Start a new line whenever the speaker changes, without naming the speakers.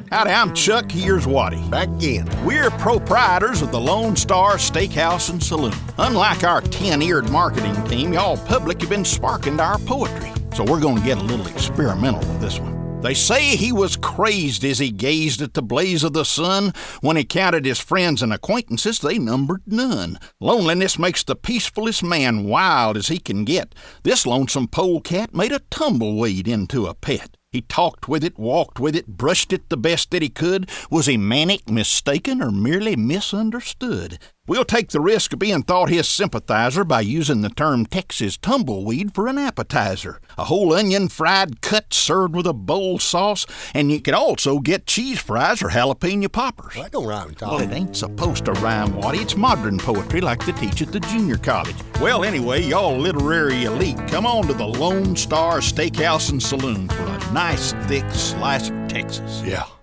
Howdy, I'm Chuck. Here's Waddy.
Back again.
We're proprietors of the Lone Star Steakhouse and Saloon. Unlike our 10-eared marketing team, y'all public have been sparking to our poetry. So we're going to get a little experimental with this one. They say he was crazed as he gazed at the blaze of the sun. When he counted his friends and acquaintances, they numbered none. Loneliness makes the peacefulest man wild as he can get. This lonesome polecat made a tumbleweed into a pet. He talked with it, walked with it, brushed it the best that he could. Was he manic, mistaken, or merely misunderstood? We'll take the risk of being thought his sympathizer by using the term Texas tumbleweed for an appetizer. A whole onion fried cut served with a bowl sauce, and you could also get cheese fries or jalapeno poppers.
That don't rhyme, Tom.
Well, it ain't supposed to rhyme, Waddy. It's modern poetry like they teach at the junior college. Well, anyway, y'all literary elite, come on to the Lone Star Steakhouse and Saloon for a nice, thick slice of Texas.
Yeah.